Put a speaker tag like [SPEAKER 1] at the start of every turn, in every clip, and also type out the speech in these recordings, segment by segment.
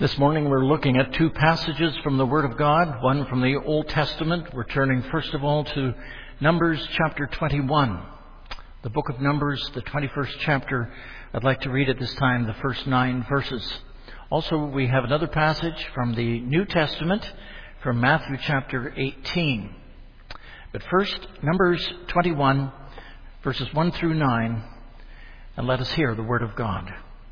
[SPEAKER 1] This morning we're looking at two passages from the Word of God, one from the Old Testament. We're turning first of all to Numbers chapter 21. The book of Numbers, the 21st chapter. I'd like to read at this time the first 9 verses. Also, we have another passage from the New Testament, from Matthew chapter 18. But first, Numbers 21, verses 1 through 9, and let us hear the Word of God.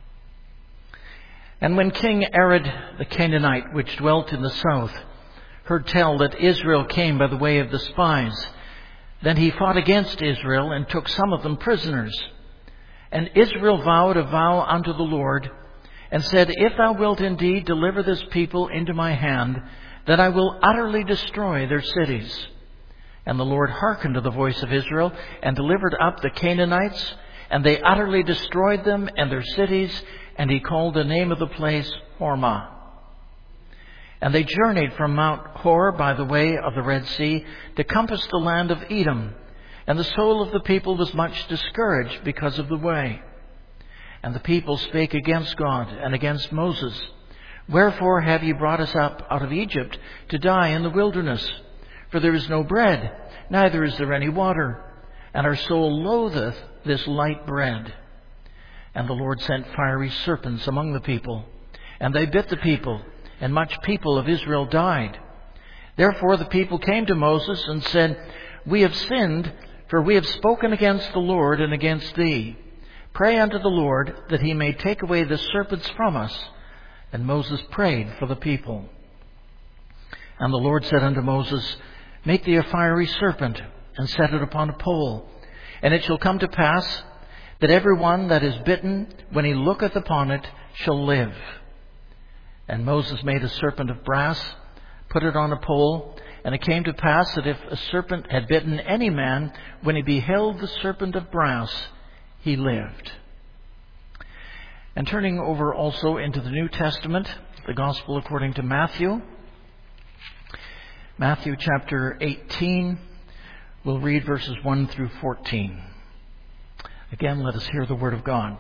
[SPEAKER 1] And when King Arad the Canaanite, which dwelt in the south, heard tell that Israel came by the way of the spies, then he fought against Israel and took some of them prisoners. And Israel vowed a vow unto the Lord, and said, If thou wilt indeed deliver this people into my hand, then I will utterly destroy their cities. And the Lord hearkened to the voice of Israel, and delivered up the Canaanites, and they utterly destroyed them and their cities, and he called the name of the place Hormah. And they journeyed from Mount Hor by the way of the Red Sea to compass the land of Edom. And the soul of the people was much discouraged because of the way. And the people spake against God and against Moses. Wherefore have ye brought us up out of Egypt to die in the wilderness? For there is no bread, neither is there any water. And our soul loatheth this light bread. And the Lord sent fiery serpents among the people, and they bit the people, and much people of Israel died. Therefore the people came to Moses and said, We have sinned, for we have spoken against the Lord and against thee. Pray unto the Lord that he may take away the serpents from us. And Moses prayed for the people. And the Lord said unto Moses, Make thee a fiery serpent, and set it upon a pole. And it shall come to pass that every one that is bitten, when he looketh upon it, shall live. And Moses made a serpent of brass, put it on a pole, and it came to pass that if a serpent had bitten any man, when he beheld the serpent of brass, he lived. And turning over also into the New Testament, the Gospel according to Matthew. Matthew chapter 18, we'll read verses 1 through 14. Again, let us hear the Word of God.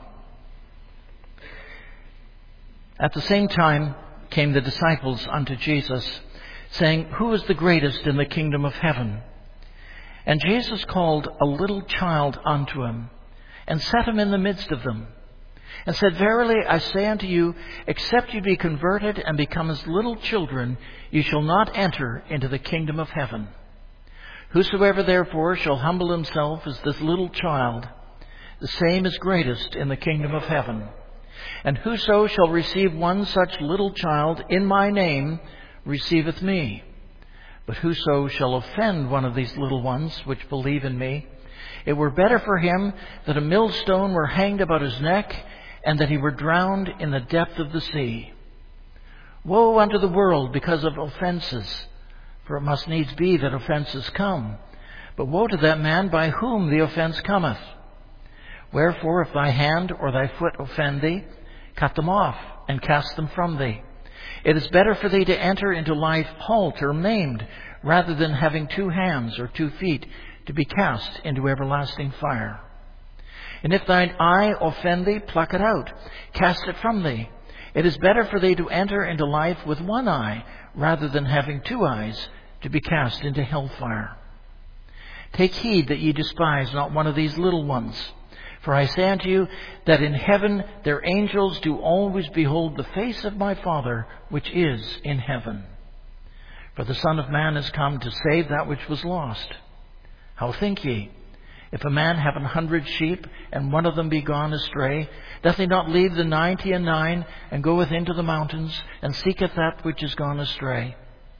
[SPEAKER 1] At the same time came the disciples unto Jesus, saying, Who is the greatest in the kingdom of heaven? And Jesus called a little child unto him, and set him in the midst of them, and said, Verily I say unto you, except you be converted and become as little children, you shall not enter into the kingdom of heaven. Whosoever therefore shall humble himself as this little child, the same is greatest in the kingdom of heaven. And whoso shall receive one such little child in my name receiveth me. But whoso shall offend one of these little ones which believe in me, it were better for him that a millstone were hanged about his neck, and that he were drowned in the depth of the sea. Woe unto the world because of offences, for it must needs be that offences come. But woe to that man by whom the offence cometh. Wherefore, if thy hand or thy foot offend thee, cut them off, and cast them from thee. It is better for thee to enter into life halt or maimed, rather than having 2 hands or 2 feet to be cast into everlasting fire. And if thine eye offend thee, pluck it out, cast it from thee. It is better for thee to enter into life with 1 eye, rather than having 2 eyes to be cast into hellfire. Take heed that ye despise not one of these little ones. For I say unto you that in heaven their angels do always behold the face of my Father which is in heaven. For the Son of Man is come to save that which was lost. How think ye? If a man have 100 sheep, and one of them be gone astray, doth he not leave the 99, and goeth into the mountains, and seeketh that which is gone astray?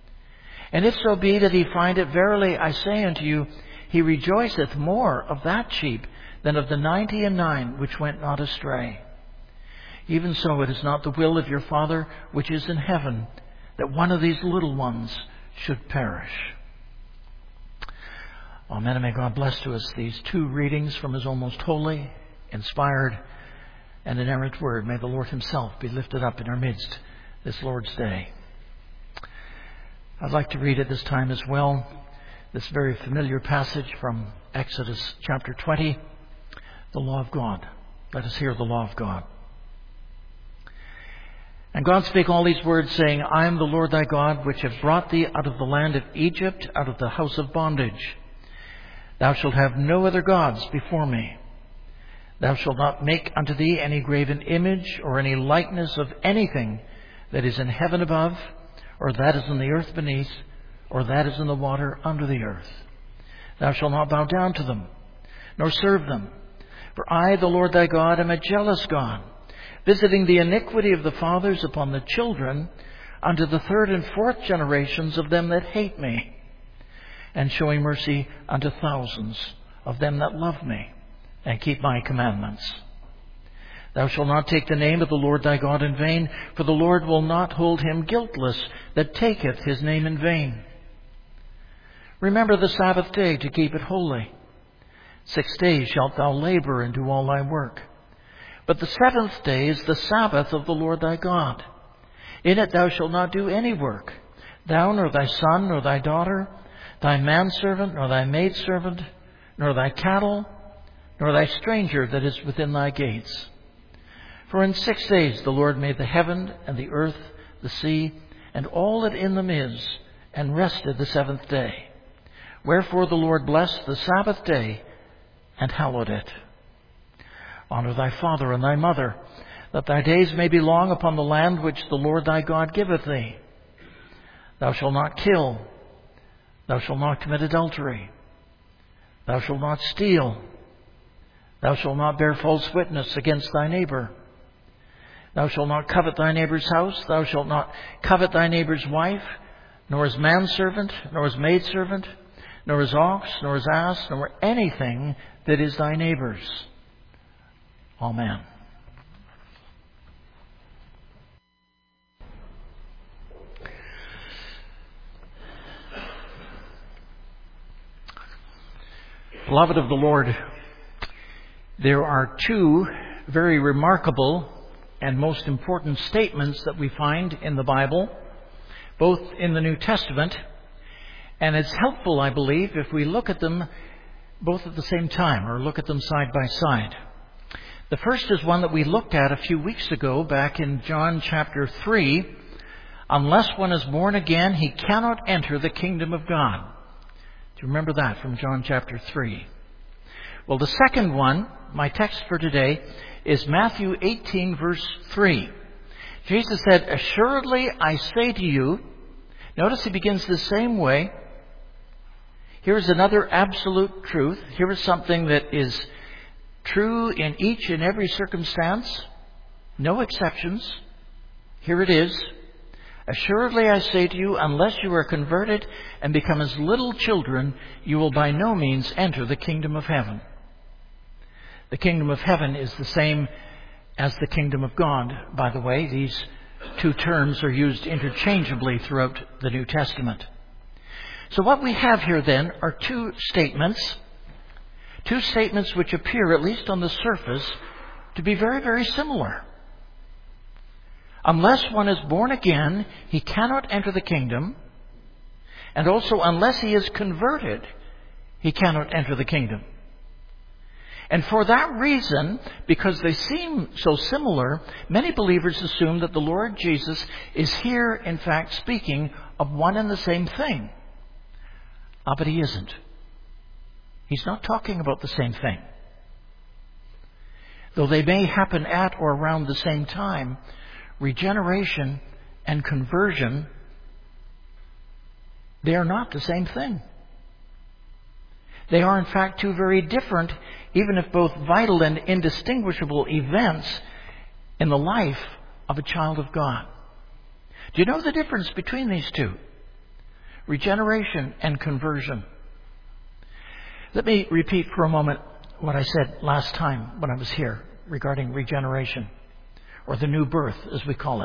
[SPEAKER 1] And if so be that he find it, verily I say unto you, he rejoiceth more of that sheep than of the 99 which went not astray. Even so it is not the will of your Father which is in heaven, that one of these little ones should perish. Amen, and may God bless to us these 2 readings from His almost holy, inspired, and inerrant Word. May the Lord Himself be lifted up in our midst this Lord's Day. I'd like to read at this time as well this very familiar passage from Exodus chapter 20, the law of God. Let us hear the law of God. And God spake all these words, saying, I am the Lord thy God, which have brought thee out of the land of Egypt, out of the house of bondage. Thou shalt have no other gods before me. Thou shalt not make unto thee any graven image, or any likeness of anything that is in heaven above, or that is in the earth beneath, or that is in the water under the earth. Thou shalt not bow down to them, nor serve them. For I, the Lord thy God, am a jealous God, visiting the iniquity of the fathers upon the children, unto the third and fourth generations of them that hate me, and showing mercy unto thousands of them that love me, and keep my commandments. Thou shalt not take the name of the Lord thy God in vain, for the Lord will not hold him guiltless that taketh his name in vain. Remember the Sabbath day to keep it holy. 6 days shalt thou labor and do all thy work. But the seventh day is the Sabbath of the Lord thy God. In it thou shalt not do any work, thou, nor thy son, nor thy daughter, thy manservant, nor thy maidservant, nor thy cattle, nor thy stranger that is within thy gates. For in 6 days the Lord made the heaven and the earth, the sea, and all that in them is, and rested the seventh day. Wherefore the Lord blessed the Sabbath day and hallowed it. Honor thy father and thy mother, that thy days may be long upon the land which the Lord thy God giveth thee. Thou shalt not kill. Thou shalt not commit adultery. Thou shalt not steal. Thou shalt not bear false witness against thy neighbor. Thou shalt not covet thy neighbor's house. Thou shalt not covet thy neighbor's wife, nor his manservant, nor his maidservant, nor his ox, nor his ass, nor anything that is thy neighbor's. Amen. Beloved of the Lord, there are two very remarkable and most important statements that we find in the Bible, both in the New Testament, and it's helpful, I believe, if we look at them both at the same time, or look at them side by side. The first is one that we looked at a few weeks ago back in John chapter 3. Unless one is born again, he cannot enter the kingdom of God. Do you remember that from John chapter 3? Well, the second one, my text for today, is Matthew 18 verse 3. Jesus said, Assuredly I say to you, notice he begins the same way. Here is another absolute truth. Here is something that is true in each and every circumstance. No exceptions. Here it is. Assuredly I say to you, unless you are converted and become as little children, you will by no means enter the kingdom of heaven. The kingdom of heaven is the same as the kingdom of God, by the way. These two terms are used interchangeably throughout the New Testament. So what we have here then are two statements which appear, at least on the surface, to be very, very similar. Unless one is born again, he cannot enter the kingdom. And also, unless he is converted, he cannot enter the kingdom. And for that reason, because they seem so similar, many believers assume that the Lord Jesus is here, in fact, speaking of one and the same thing. But he isn't. He's not talking about the same thing. Though they may happen at or around the same time, regeneration and conversion, they are not the same thing. They are, in fact, two very different, even if both vital and indistinguishable events in the life of a child of God. Do you know the difference between these two? Regeneration and conversion. Let me repeat for a moment what I said last time when I was here regarding regeneration, or the new birth, as we call it.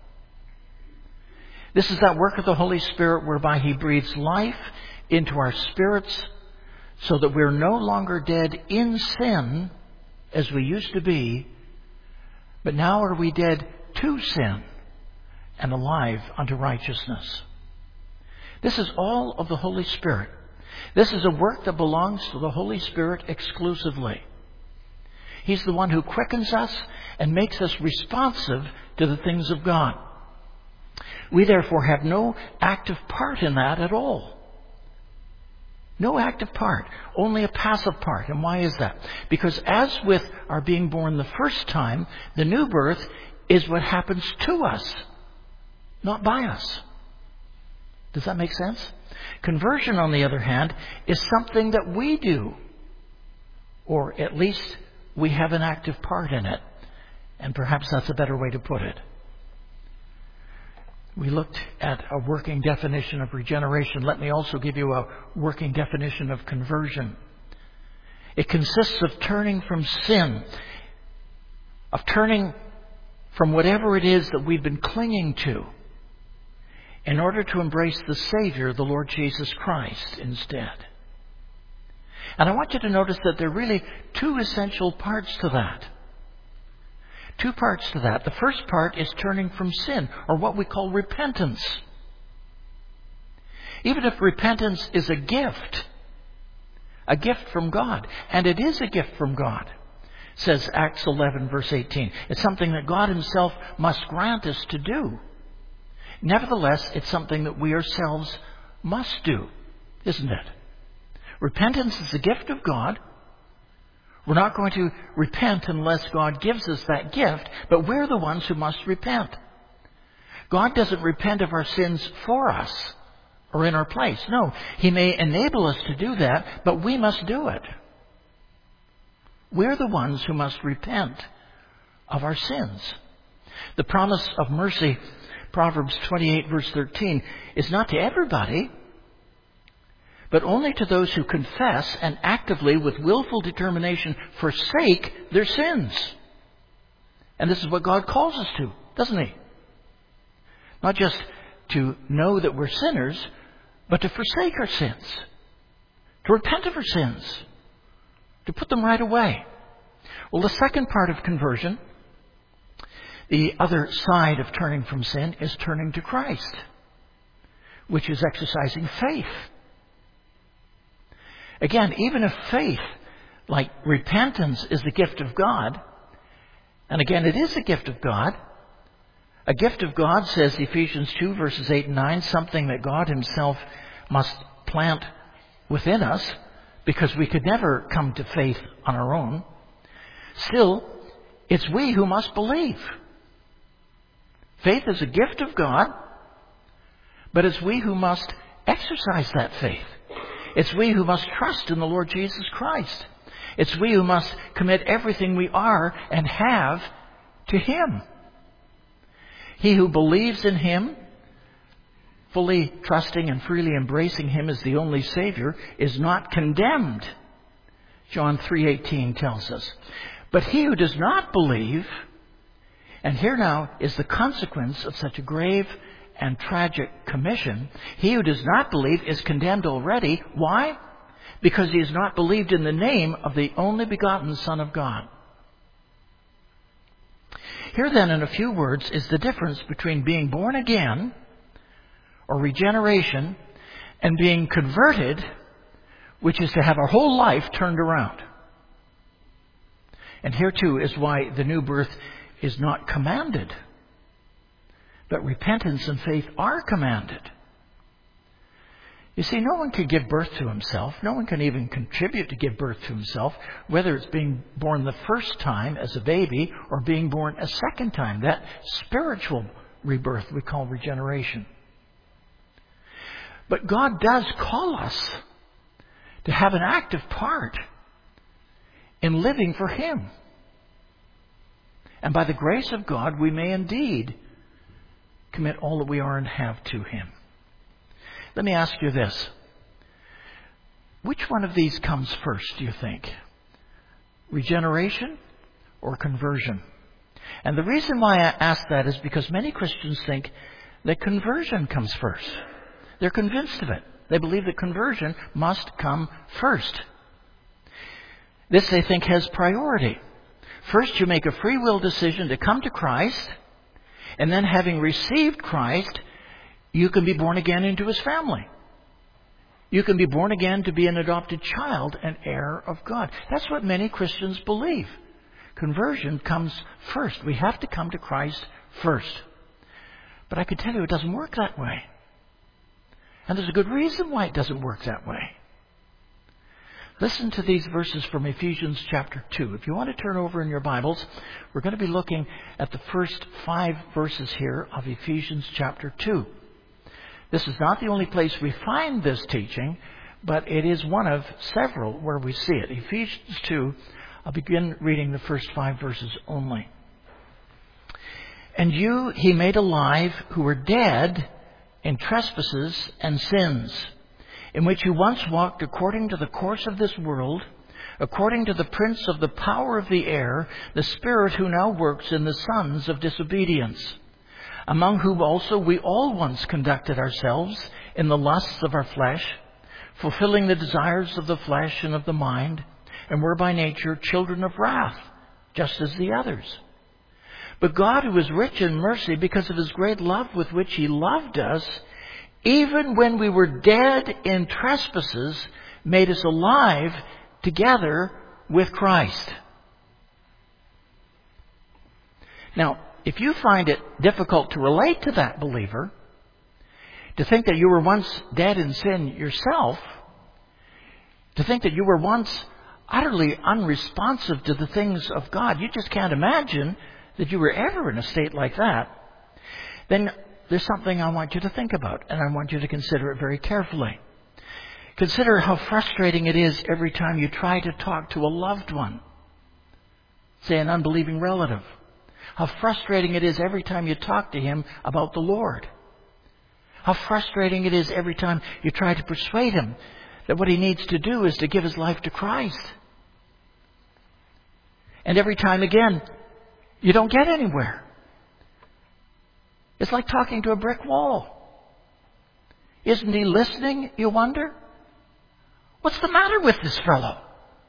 [SPEAKER 1] This is that work of the Holy Spirit whereby He breathes life into our spirits so that we're no longer dead in sin as we used to be, but now are we dead to sin and alive unto righteousness. This is all of the Holy Spirit. This is a work that belongs to the Holy Spirit exclusively. He's the one who quickens us and makes us responsive to the things of God. We therefore have no active part in that at all. No active part, only a passive part. And why is that? Because as with our being born the first time, the new birth is what happens to us, not by us. Does that make sense? Conversion, on the other hand, is something that we do, or at least we have an active part in it. And perhaps that's a better way to put it. We looked at a working definition of regeneration. Let me also give you a working definition of conversion. It consists of turning from sin, of turning from whatever it is that we've been clinging to, in order to embrace the Savior, the Lord Jesus Christ, instead. And I want you to notice that there are really two essential parts to that. Two parts to that. The first part is turning from sin, or what we call repentance. Even if repentance is a gift from God, and it is a gift from God, says Acts 11, verse 18. It's something that God Himself must grant us to do. Nevertheless, it's something that we ourselves must do, isn't it? Repentance is a gift of God. We're not going to repent unless God gives us that gift, but we're the ones who must repent. God doesn't repent of our sins for us or in our place. No, He may enable us to do that, but we must do it. We're the ones who must repent of our sins. The promise of mercy, Proverbs 28, verse 13, is not to everybody, but only to those who confess and actively, with willful determination, forsake their sins. And this is what God calls us to, doesn't He? Not just to know that we're sinners, but to forsake our sins, to repent of our sins, to put them right away. Well, the second part of conversion, the other side of turning from sin, is turning to Christ, which is exercising faith. Again, even if faith, like repentance, is the gift of God, and again, it is a gift of God. A gift of God, says Ephesians 2, verses 8 and 9, something that God Himself must plant within us, because we could never come to faith on our own. Still, it's we who must believe. Faith is a gift of God, but it's we who must exercise that faith. It's we who must trust in the Lord Jesus Christ. It's we who must commit everything we are and have to Him. He who believes in Him, fully trusting and freely embracing Him as the only Savior, is not condemned. John 3:18 tells us. But he who does not believe, and here now is the consequence of such a grave and tragic commission, he who does not believe is condemned already. Why? Because he has not believed in the name of the only begotten Son of God. Here then, in a few words, is the difference between being born again, or regeneration, and being converted, which is to have our whole life turned around. And here too is why the new birth is not commanded. But repentance and faith are commanded. You see, no one can give birth to himself. No one can even contribute to give birth to himself, whether it's being born the first time as a baby or being born a second time. That spiritual rebirth we call regeneration. But God does call us to have an active part in living for Him. And by the grace of God, we may indeed commit all that we are and have to Him. Let me ask you this. Which one of these comes first, do you think? Regeneration or conversion? And the reason why I ask that is because many Christians think that conversion comes first. They're convinced of it. They believe that conversion must come first. This, they think, has priority. First, you make a free will decision to come to Christ, and then having received Christ, you can be born again into His family. You can be born again to be an adopted child and heir of God. That's what many Christians believe. Conversion comes first. We have to come to Christ first. But I can tell you it doesn't work that way. And there's a good reason why it doesn't work that way. Listen to these verses from Ephesians chapter 2. If you want to turn over in your Bibles, we're going to be looking at the first 5 verses here of Ephesians chapter 2. This is not the only place we find this teaching, but it is one of several where we see it. Ephesians 2, I'll begin reading the first 5 verses only. And you he made alive who were dead in trespasses and sins, in which you once walked according to the course of this world, according to the prince of the power of the air, the spirit who now works in the sons of disobedience, among whom also we all once conducted ourselves in the lusts of our flesh, fulfilling the desires of the flesh and of the mind, and were by nature children of wrath, just as the others. But God, who is rich in mercy, because of His great love with which He loved us, even when we were dead in trespasses, made us alive together with Christ. Now, if you find it difficult to relate to that, believer, to think that you were once dead in sin yourself, to think that you were once utterly unresponsive to the things of God, you just can't imagine that you were ever in a state like that, then there's something I want you to think about, and I want you to consider it very carefully. Consider how frustrating it is every time you try to talk to a loved one, say an unbelieving relative. How frustrating it is every time you talk to him about the Lord. How frustrating it is every time you try to persuade him that what he needs to do is to give his life to Christ. And every time again, you don't get anywhere. It's like talking to a brick wall. Isn't he listening, you wonder? What's the matter with this fellow?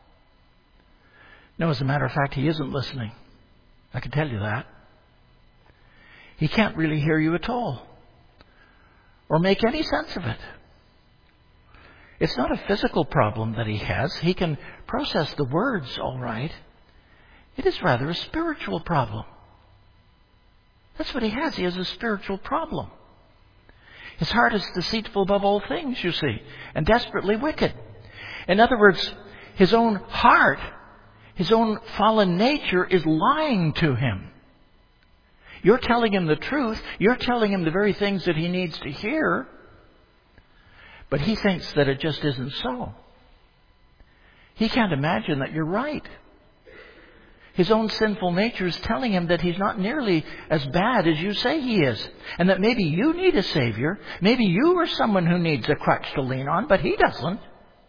[SPEAKER 1] No, as a matter of fact, he isn't listening. I can tell you that. He can't really hear you at all, or make any sense of it. It's not a physical problem that he has. He can process the words all right. It is rather a spiritual problem. That's what he has. He has a spiritual problem. His heart is deceitful above all things, you see, and desperately wicked. In other words, his own heart, his own fallen nature is lying to him. You're telling him the truth. You're telling him the very things that he needs to hear. But he thinks that it just isn't so. He can't imagine that you're right. His own sinful nature is telling him that he's not nearly as bad as you say he is. And that maybe you need a Savior. Maybe you are someone who needs a crutch to lean on, but he doesn't.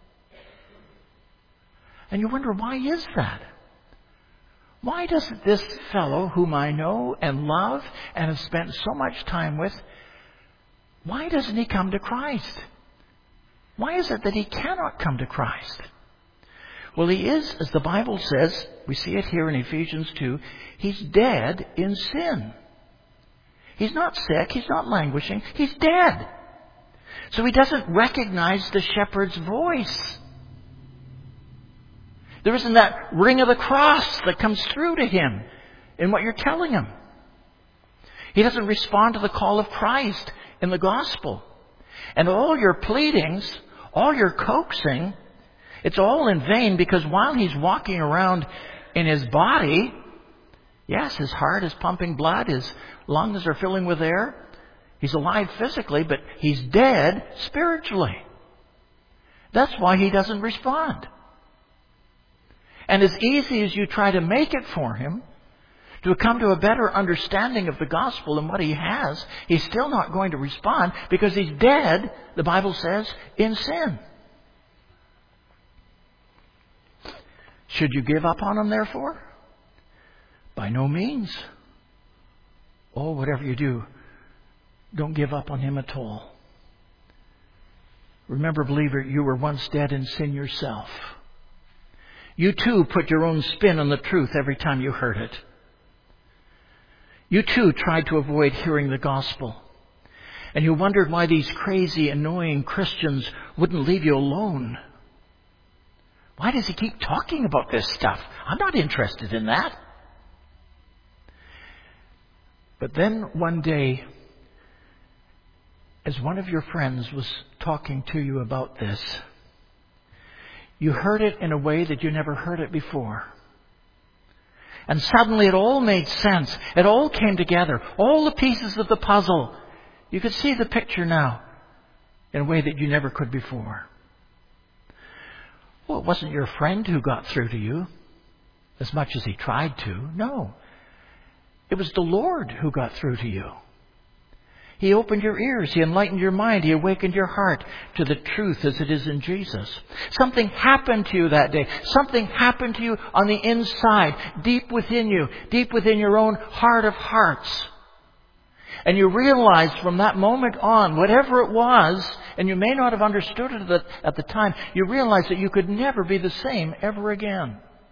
[SPEAKER 1] And you wonder, why is that? Why doesn't this fellow whom I know and love and have spent so much time with, why doesn't he come to Christ? Why is it that he cannot come to Christ? Well, he is, as the Bible says, we see it here in Ephesians 2, he's dead in sin. He's not sick, he's not languishing, he's dead. So he doesn't recognize the shepherd's voice. There isn't that ring of the cross that comes through to him in what you're telling him. He doesn't respond to the call of Christ in the gospel. And all your pleadings, all your coaxing, it's all in vain, because while he's walking around in his body, yes, his heart is pumping blood, his lungs are filling with air, he's alive physically, but he's dead spiritually. That's why he doesn't respond. And as easy as you try to make it for him to come to a better understanding of the gospel and what he has, he's still not going to respond, because he's dead, the Bible says, in sin. Should you give up on him, therefore? By no means. Oh, whatever you do, don't give up on him at all. Remember, believer, you were once dead in sin yourself. You too put your own spin on the truth every time you heard it. You too tried to avoid hearing the gospel. And you wondered why these crazy, annoying Christians wouldn't leave you alone. Why does he keep talking about this stuff? I'm not interested in that. But then one day, as one of your friends was talking to you about this, you heard it in a way that you never heard it before. And suddenly it all made sense. It all came together. All the pieces of the puzzle. You could see the picture now in a way that you never could before. Well, it wasn't your friend who got through to you as much as he tried to. No. It was the Lord who got through to you. He opened your ears. He enlightened your mind. He awakened your heart to the truth as it is in Jesus. Something happened to you that day. Something happened to you on the inside, deep within you, deep within your own heart of hearts. And you realized from that moment on, whatever it was, and you may not have understood it at the time, you realized that you could never be the same ever again.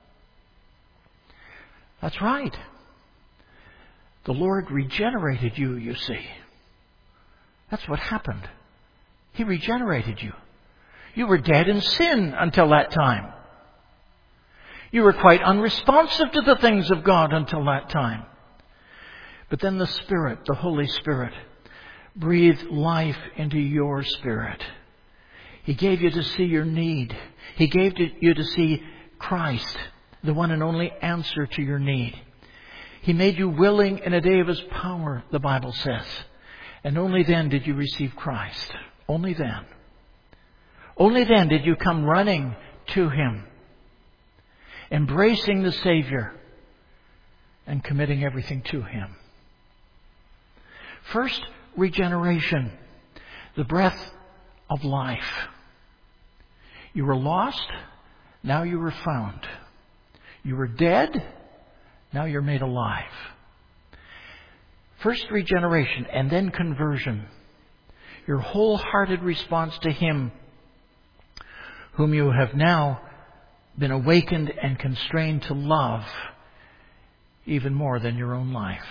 [SPEAKER 1] That's right. The Lord regenerated you, you see. That's what happened. He regenerated you. You were dead in sin until that time. You were quite unresponsive to the things of God until that time. But then the Spirit, the Holy Spirit, breathed life into your spirit. He gave you to see your need. He gave you to see Christ, the one and only answer to your need. He made you willing in a day of His power, the Bible says. And only then did you receive Christ. Only then. Only then did you come running to Him, embracing the Savior and committing everything to Him. First, regeneration, the breath of life. You were lost, now you were found. You were dead, now you're made alive. First regeneration and then conversion. Your wholehearted response to Him whom you have now been awakened and constrained to love even more than your own life.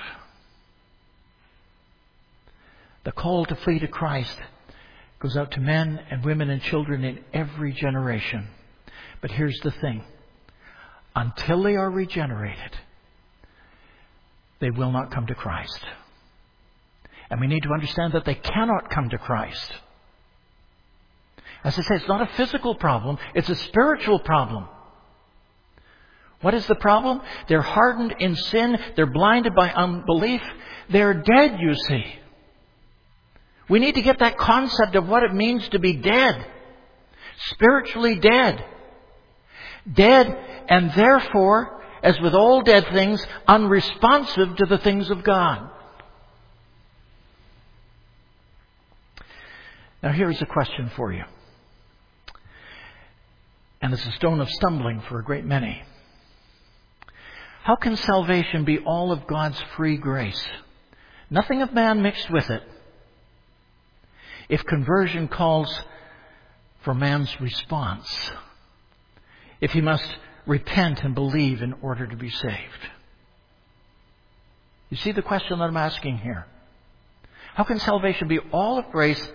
[SPEAKER 1] The call to flee to Christ goes out to men and women and children in every generation. But here's the thing. Until they are regenerated, they will not come to Christ. And we need to understand that they cannot come to Christ. As I say, it's not a physical problem, it's a spiritual problem. What is the problem? They're hardened in sin, they're blinded by unbelief, they're dead, you see. We need to get that concept of what it means to be dead. Spiritually dead. Dead, and therefore, as with all dead things, unresponsive to the things of God. Now here's a question for you. And it's a stone of stumbling for a great many. How can salvation be all of God's free grace? Nothing of man mixed with it. If conversion calls for man's response. If he must repent and believe in order to be saved. You see the question that I'm asking here? How can salvation be all of grace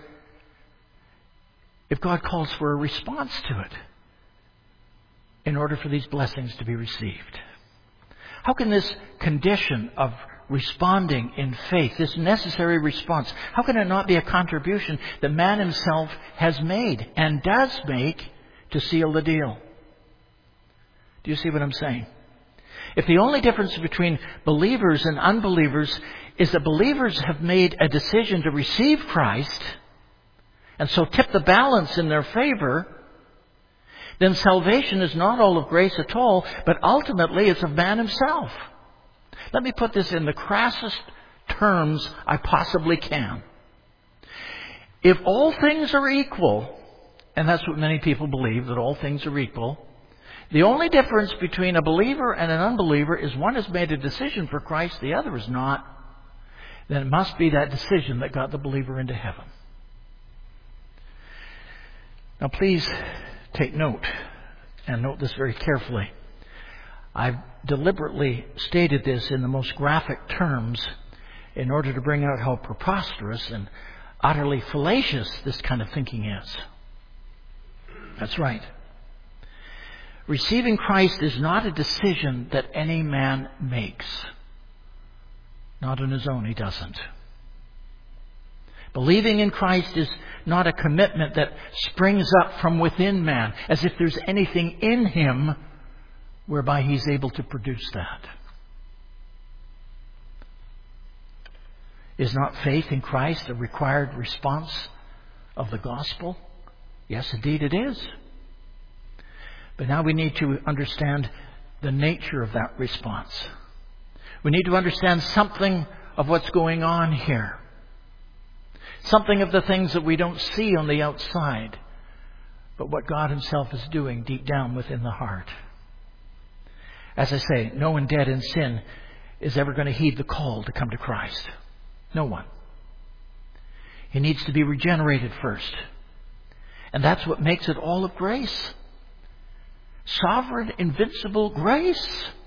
[SPEAKER 1] if God calls for a response to it in order for these blessings to be received? How can this condition of responding in faith, this necessary response, how can it not be a contribution that man himself has made and does make to seal the deal? Do you see what I'm saying? If the only difference between believers and unbelievers is that believers have made a decision to receive Christ and so tip the balance in their favor, then salvation is not all of grace at all, but ultimately it's of man himself. Let me put this in the crassest terms I possibly can. If all things are equal, and that's what many people believe, that all things are equal, the only difference between a believer and an unbeliever is one has made a decision for Christ, the other is not, then it must be that decision that got the believer into heaven. Now please take note, and note this very carefully. I've deliberately stated this in the most graphic terms in order to bring out how preposterous and utterly fallacious this kind of thinking is. That's right. Receiving Christ is not a decision that any man makes. Not on his own, he doesn't. Believing in Christ is not a commitment that springs up from within man, as if there's anything in him whereby he's able to produce that. Is not faith in Christ a required response of the gospel? Yes, indeed it is. But now we need to understand the nature of that response. We need to understand something of what's going on here. Something of the things that we don't see on the outside, but what God Himself is doing deep down within the heart. As I say, no one dead in sin is ever going to heed the call to come to Christ. No one. He needs to be regenerated first. And that's what makes it all of grace. Sovereign, invincible grace.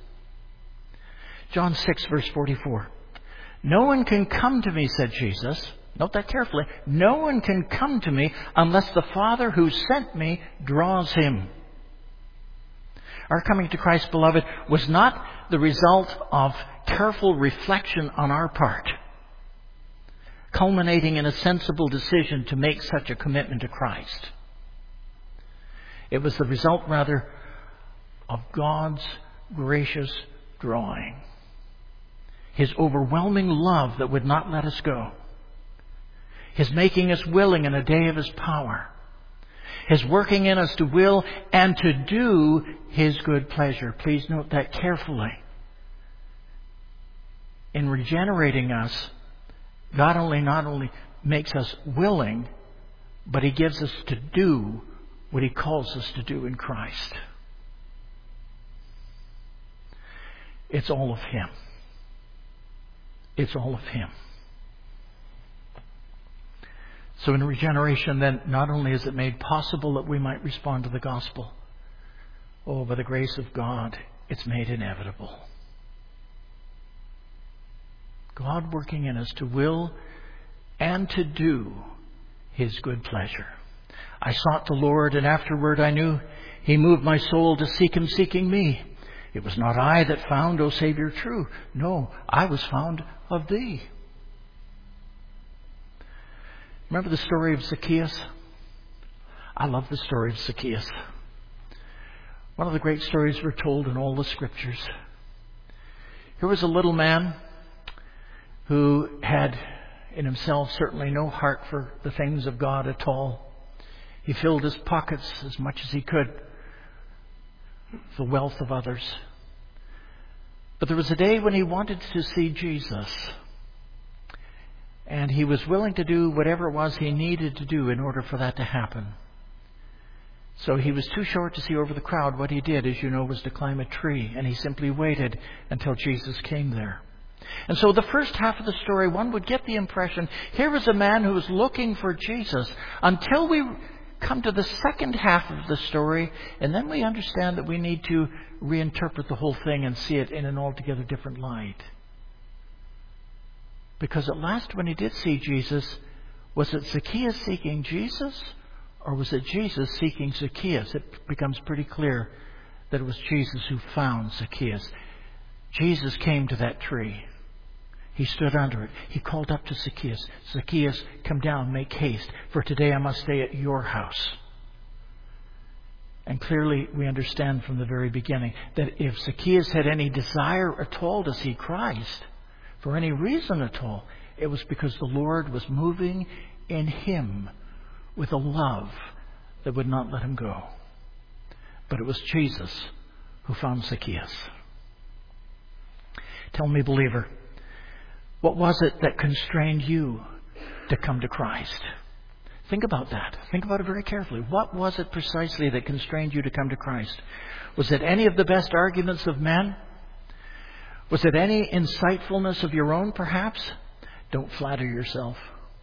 [SPEAKER 1] John 6, verse 44. No one can come to me, said Jesus. Note that carefully. No one can come to me unless the Father who sent me draws him. Our coming to Christ, beloved, was not the result of careful reflection on our part, culminating in a sensible decision to make such a commitment to Christ. It was the result, rather, of God's gracious drawing. His overwhelming love that would not let us go. His making us willing in a day of His power. His working in us to will and to do His good pleasure. Please note that carefully. In regenerating us, God not only makes us willing, but He gives us to do what He calls us to do in Christ. It's all of Him. It's all of Him. So in regeneration, then, not only is it made possible that we might respond to the gospel, by the grace of God, it's made inevitable. God working in us to will and to do His good pleasure. I sought the Lord, and afterward I knew He moved my soul to seek Him, seeking me. It was not I that found, O Savior, true. No, I was found of Thee. Remember the story of Zacchaeus? I love the story of Zacchaeus. One of the great stories we're told in all the Scriptures. Here was a little man who had in himself certainly no heart for the things of God at all. He filled his pockets as much as he could with the wealth of others. But there was a day when he wanted to see Jesus. And he was willing to do whatever it was he needed to do in order for that to happen. So he was too short to see over the crowd. What he did, as you know, was to climb a tree. And he simply waited until Jesus came there. And so the first half of the story, one would get the impression, here was a man who was looking for Jesus. Until we come to the second half of the story, and then we understand that we need to reinterpret the whole thing and see it in an altogether different light. Because at last, when he did see Jesus, was it Zacchaeus seeking Jesus, or was it Jesus seeking Zacchaeus? It becomes pretty clear that it was Jesus who found Zacchaeus. Jesus came to that tree. He stood under it. He called up to Zacchaeus, Zacchaeus, come down, make haste, for today I must stay at your house. And clearly we understand from the very beginning that if Zacchaeus had any desire at all to see Christ, for any reason at all, it was because the Lord was moving in him with a love that would not let him go. But it was Jesus who found Zacchaeus. Tell me, believer, what was it that constrained you to come to Christ? Think about that. Think about it very carefully. What was it precisely that constrained you to come to Christ? Was it any of the best arguments of men? Was it any insightfulness of your own, perhaps? Don't flatter yourself.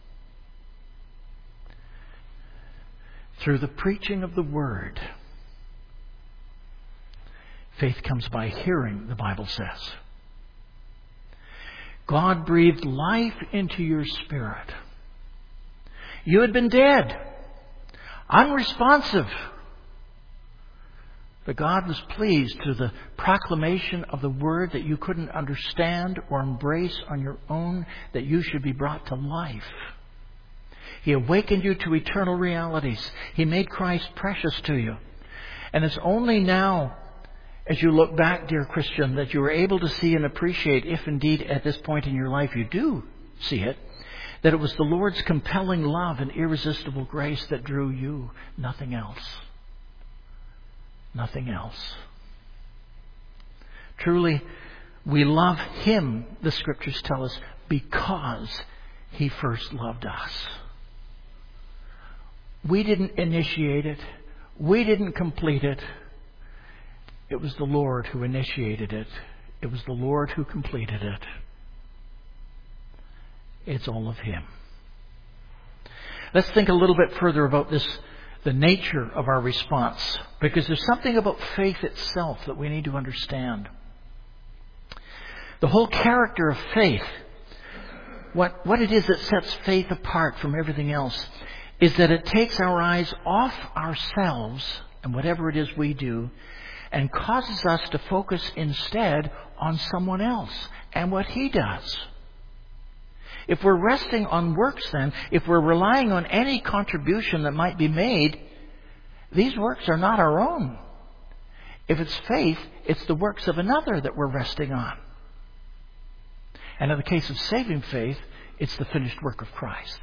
[SPEAKER 1] Through the preaching of the Word, faith comes by hearing, the Bible says. God breathed life into your spirit. You had been dead, unresponsive, But God was pleased through the proclamation of the Word that you couldn't understand or embrace on your own, that you should be brought to life. He awakened you to eternal realities. He made Christ precious to you. And it's only now, as you look back, dear Christian, that you are able to see and appreciate, if indeed at this point in your life you do see it, that it was the Lord's compelling love and irresistible grace that drew you, nothing else. Nothing else. Truly, we love Him, the Scriptures tell us, because He first loved us. We didn't initiate it. We didn't complete it. It was the Lord who initiated it. It was the Lord who completed it. It's all of Him. Let's think a little bit further about this, the nature of our response, because there's something about faith itself that we need to understand. The whole character of faith, what it is that sets faith apart from everything else, is that it takes our eyes off ourselves and whatever it is we do, and causes us to focus instead on someone else and what He does. If we're resting on works then, if we're relying on any contribution that might be made, these works are not our own. If it's faith, it's the works of another that we're resting on. And in the case of saving faith, it's the finished work of Christ.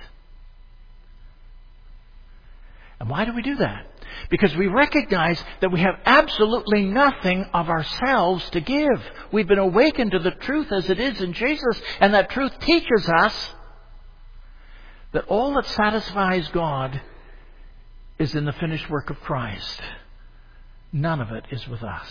[SPEAKER 1] And why do we do that? Because we recognize that we have absolutely nothing of ourselves to give. We've been awakened to the truth as it is in Jesus, and that truth teaches us that all that satisfies God is in the finished work of Christ. None of it is with us.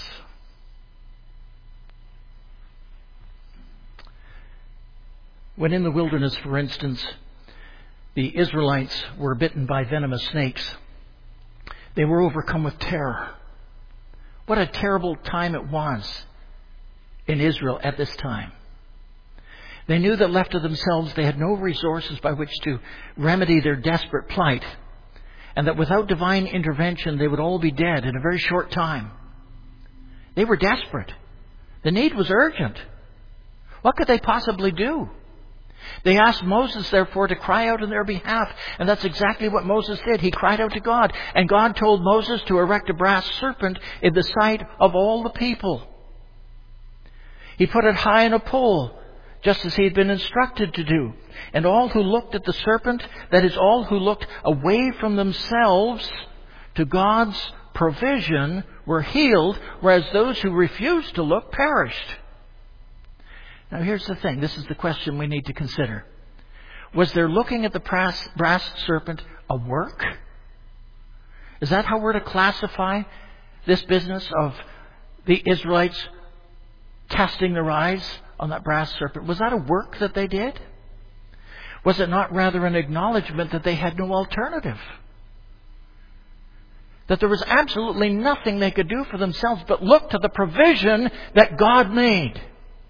[SPEAKER 1] When in the wilderness, for instance, the Israelites were bitten by venomous snakes, they were overcome with terror. What a terrible time it was in Israel at this time. They knew that left to themselves they had no resources by which to remedy their desperate plight, and that without divine intervention they would all be dead in a very short time. They were desperate. The need was urgent. What could they possibly do? They asked Moses, therefore, to cry out on their behalf. And that's exactly what Moses did. He cried out to God. And God told Moses to erect a brass serpent in the sight of all the people. He put it high on a pole, just as he had been instructed to do. And all who looked at the serpent, that is, all who looked away from themselves to God's provision, were healed, whereas those who refused to look perished. Now here's the thing. This is the question we need to consider. Was their looking at the brass serpent a work? Is that how we're to classify this business of the Israelites casting their eyes on that brass serpent? Was that a work that they did? Was it not rather an acknowledgement that they had no alternative? That there was absolutely nothing they could do for themselves but look to the provision that God made.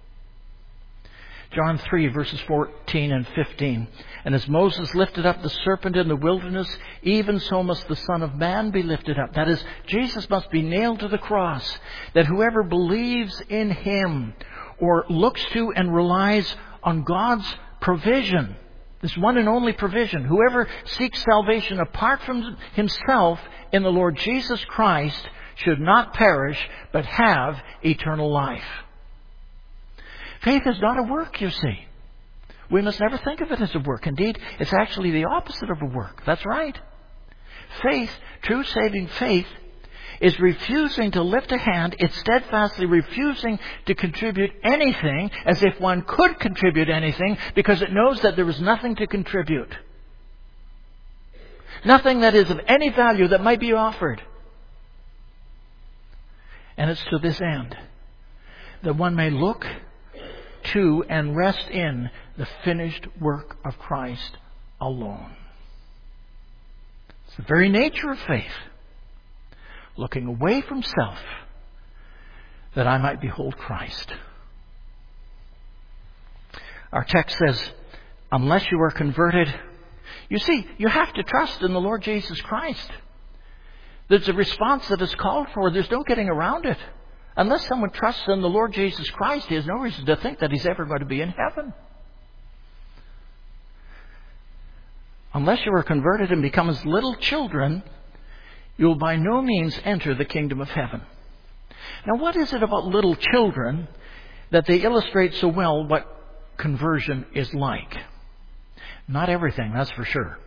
[SPEAKER 1] John 3, verses 14 and 15. And as Moses lifted up the serpent in the wilderness, even so must the Son of Man be lifted up. That is, Jesus must be nailed to the cross. That whoever believes in Him or looks to and relies on God's provision, this one and only provision, whoever seeks salvation apart from himself in the Lord Jesus Christ should not perish but have eternal life. Faith is not a work, you see. We must never think of it as a work. Indeed, it's actually the opposite of a work. That's right. Faith, true saving faith, is refusing to lift a hand. It's steadfastly refusing to contribute anything, as if one could contribute anything, because it knows that there is nothing to contribute. Nothing that is of any value that might be offered. And it's to this end that one may look to and rest in the finished work of Christ alone. It's the very nature of faith. Looking away from self, that I might behold Christ. Our text says, unless you are converted, you see, you have to trust in the Lord Jesus Christ. There's a response that is called for. There's no getting around it. Unless someone trusts in the Lord Jesus Christ, he has no reason to think that he's ever going to be in heaven. Unless you are converted and become as little children, you will by no means enter the kingdom of heaven. Now, what is it about little children that they illustrate so well what conversion is like? Not everything, that's for sure.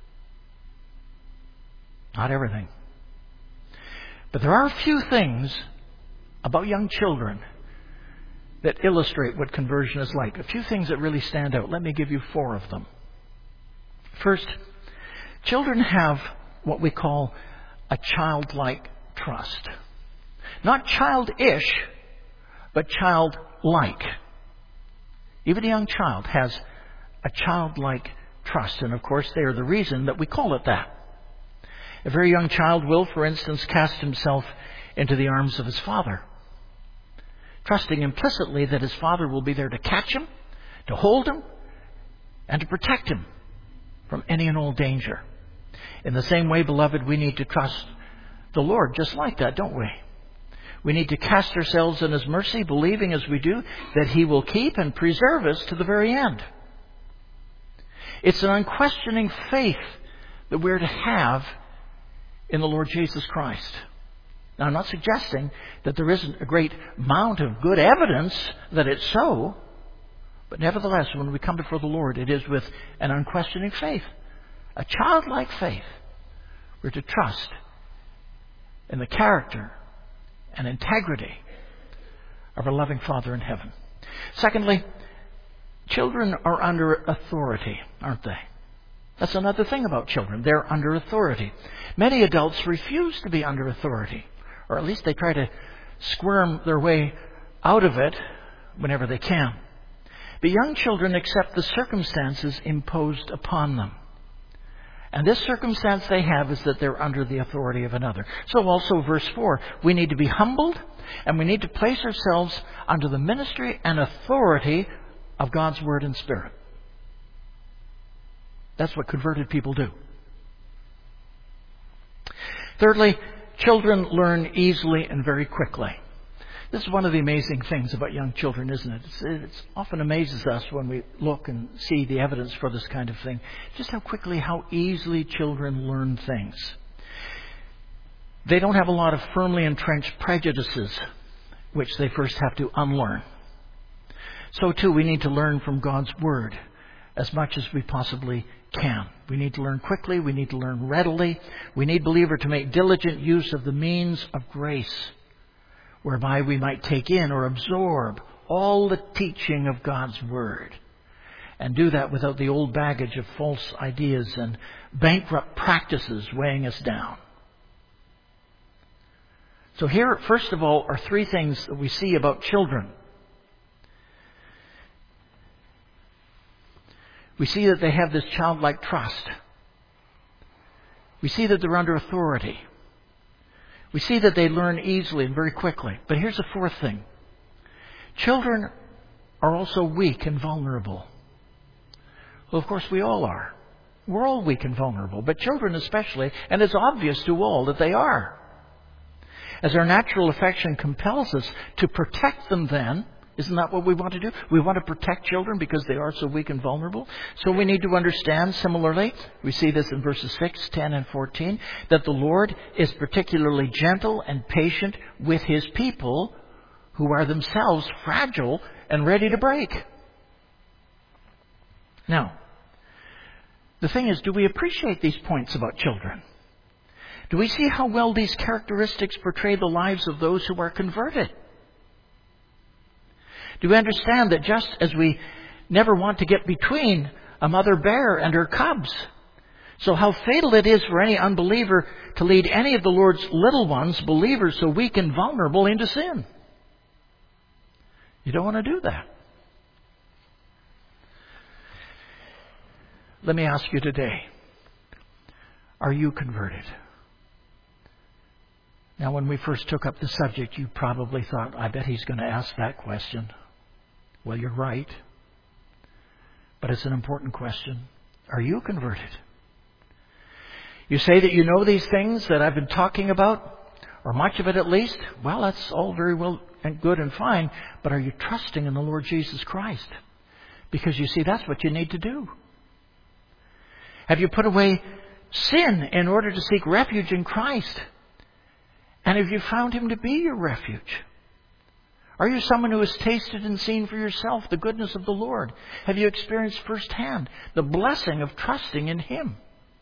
[SPEAKER 1] Not everything. But there are a few things about young children that illustrate what conversion is like. A few things that really stand out. Let me give you 4 of them. First, children have what we call a childlike trust. Not childish, but childlike. Even a young child has a childlike trust. And of course, they are the reason that we call it that. A very young child will, for instance, cast himself into the arms of his father, trusting implicitly that his father will be there to catch him, to hold him, and to protect him from any and all danger. In the same way, beloved, we need to trust the Lord just like that, don't we? We need to cast ourselves in his mercy, believing as we do that he will keep and preserve us to the very end. It's an unquestioning faith that we're to have in the Lord Jesus Christ. Now, I'm not suggesting that there isn't a great amount of good evidence that it's so, but nevertheless, when we come before the Lord, it is with an unquestioning faith, a childlike faith. We're to trust in the character and integrity of our loving Father in heaven. Secondly, children are under authority, aren't they? That's another thing about children. They're under authority. Many adults refuse to be under authority, or at least they try to squirm their way out of it whenever they can. But young children accept the circumstances imposed upon them. And this circumstance they have is that they're under the authority of another. So also verse 4, we need to be humbled and we need to place ourselves under the ministry and authority of God's Word and Spirit. That's what converted people do. Thirdly, children learn easily and very quickly. This is one of the amazing things about young children, isn't it? It often amazes us when we look and see the evidence for this kind of thing. Just how easily children learn things. They don't have a lot of firmly entrenched prejudices, which they first have to unlearn. So too, we need to learn from God's Word as much as we possibly can. We need to learn quickly. We need to learn readily. We need, believer, to make diligent use of the means of grace, whereby we might take in or absorb all the teaching of God's Word. And do that without the old baggage of false ideas and bankrupt practices weighing us down. So here, first of all, are 3 things that we see about children. We see that they have this childlike trust. We see that they're under authority. We see that they learn easily and very quickly. But here's the 4th thing. Children are also weak and vulnerable. Well, of course, we all are. We're all weak and vulnerable, but children especially, and it's obvious to all that they are. As our natural affection compels us to protect them then, isn't that what we want to do? We want to protect children because they are so weak and vulnerable. So we need to understand, similarly, we see this in verses 6, 10, and 14, that the Lord is particularly gentle and patient with His people who are themselves fragile and ready to break. Now, the thing is, do we appreciate these points about children? Do we see how well these characteristics portray the lives of those who are converted? Do we understand that just as we never want to get between a mother bear and her cubs, so how fatal it is for any unbeliever to lead any of the Lord's little ones, believers so weak and vulnerable, into sin? You don't want to do that. Let me ask you today, are you converted? Now, when we first took up the subject, you probably thought, I bet he's going to ask that question. Well, you're right. But it's an important question. Are you converted? You say that you know these things that I've been talking about, or much of it at least. Well, that's all very well and good and fine, but are you trusting in the Lord Jesus Christ? Because you see, that's what you need to do. Have you put away sin in order to seek refuge in Christ? And have you found Him to be your refuge? Are you someone who has tasted and seen for yourself the goodness of the Lord? Have you experienced firsthand the blessing of trusting in Him?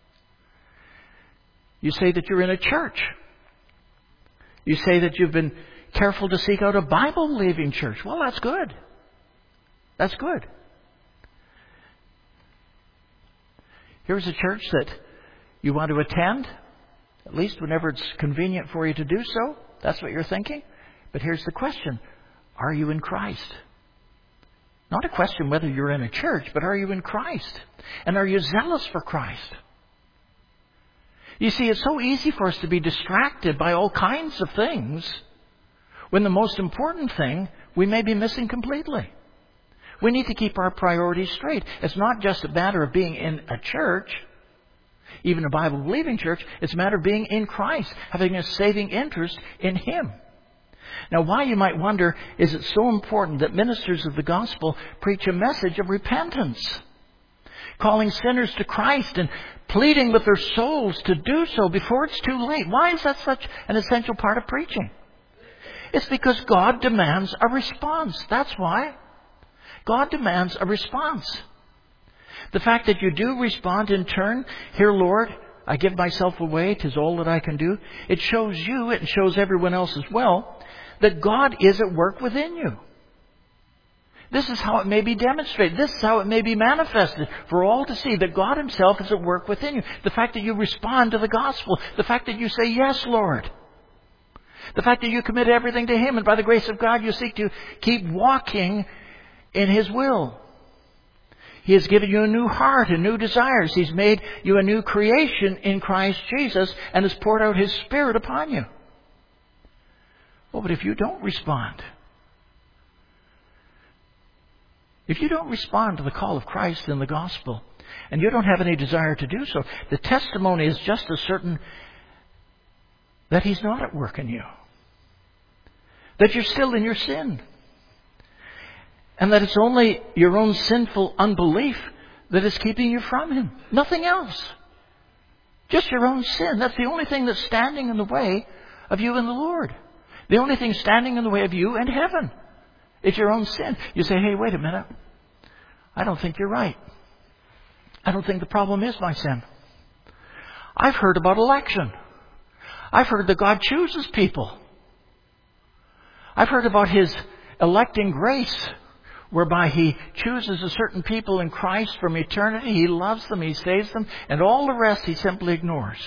[SPEAKER 1] You say that you're in a church. You say that you've been careful to seek out a Bible-believing church. Well, that's good. That's good. Here's a church that you want to attend, at least whenever it's convenient for you to do so. That's what you're thinking. But here's the question. Are you in Christ? Not a question whether you're in a church, but are you in Christ? And are you zealous for Christ? You see, it's so easy for us to be distracted by all kinds of things when the most important thing we may be missing completely. We need to keep our priorities straight. It's not just a matter of being in a church, even a Bible-believing church. It's a matter of being in Christ, having a saving interest in Him. Now, why, you might wonder, is it so important that ministers of the gospel preach a message of repentance, calling sinners to Christ and pleading with their souls to do so before it's too late? Why is that such an essential part of preaching? It's because God demands a response. That's why. God demands a response. The fact that you do respond in turn, "Here, Lord, I give myself away, 'tis all that I can do," it shows you, it shows everyone else as well, that God is at work within you. This is how it may be demonstrated. This is how it may be manifested for all to see, that God Himself is at work within you. The fact that you respond to the gospel. The fact that you say, "Yes, Lord." The fact that you commit everything to Him, and by the grace of God you seek to keep walking in His will. He has given you a new heart and new desires. He's made you a new creation in Christ Jesus and has poured out His Spirit upon you. Oh, but if you don't respond, if you don't respond to the call of Christ in the gospel, and you don't have any desire to do so, the testimony is just as certain that He's not at work in you. That you're still in your sin. And that it's only your own sinful unbelief that is keeping you from Him. Nothing else. Just your own sin. That's the only thing that's standing in the way of you and the Lord. The only thing standing in the way of you and heaven. It's your own sin. You say, "Hey, wait a minute. I don't think you're right. I don't think the problem is my sin. I've heard about election. I've heard that God chooses people. I've heard about His electing grace, whereby He chooses a certain people in Christ from eternity. He loves them, He saves them, and all the rest He simply ignores."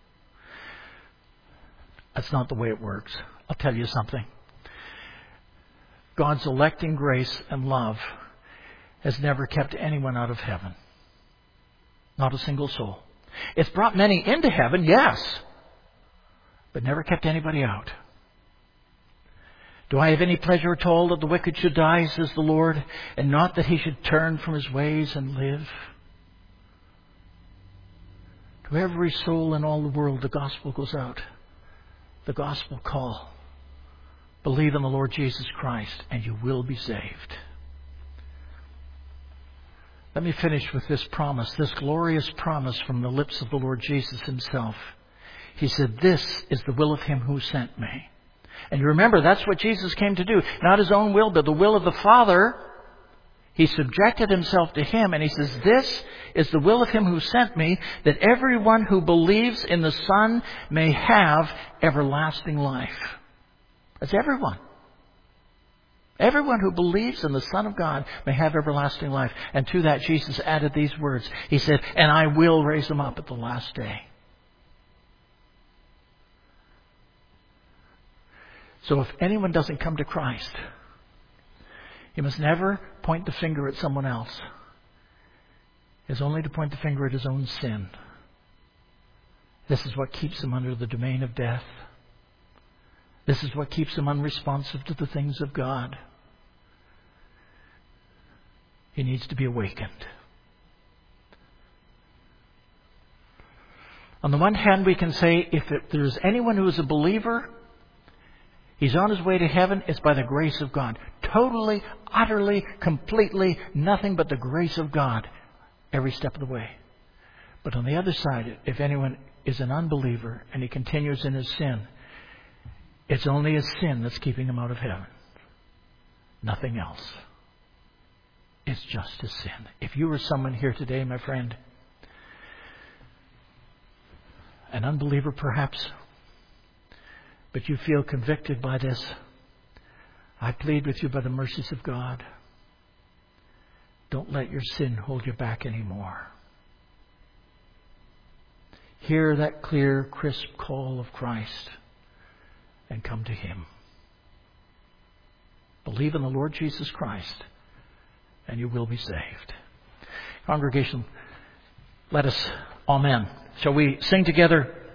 [SPEAKER 1] That's not the way it works. I'll tell you something. God's electing grace and love has never kept anyone out of heaven. Not a single soul. It's brought many into heaven, yes, but never kept anybody out. "Do I have any pleasure at all that the wicked should die, says the Lord, and not that he should turn from his ways and live?" To every soul in all the world, the gospel goes out. The gospel call. Believe in the Lord Jesus Christ, and you will be saved. Let me finish with this promise, this glorious promise from the lips of the Lord Jesus Himself. He said, "This is the will of Him who sent me." And you remember, that's what Jesus came to do. Not His own will, but the will of the Father. He subjected Himself to Him, and He says, "This is the will of Him who sent me, that everyone who believes in the Son may have everlasting life." That's everyone. Everyone who believes in the Son of God may have everlasting life. And to that, Jesus added these words. He said, "And I will raise them up at the last day." So if anyone doesn't come to Christ, he must never point the finger at someone else. He has only to point the finger at his own sin. This is what keeps him under the domain of death. This is what keeps him unresponsive to the things of God. He needs to be awakened. On the one hand, we can say if there's anyone who is a believer, he's on his way to heaven, it's by the grace of God. Totally, utterly, completely, nothing but the grace of God every step of the way. But on the other side, if anyone is an unbeliever and he continues in his sin, it's only his sin that's keeping him out of heaven. Nothing else. It's just his sin. If you were someone here today, my friend, an unbeliever perhaps, but you feel convicted by this, I plead with you by the mercies of God, don't let your sin hold you back anymore. Hear that clear, crisp call of Christ and come to Him. Believe in the Lord Jesus Christ and you will be saved. Congregation, let us, amen. Shall we sing together?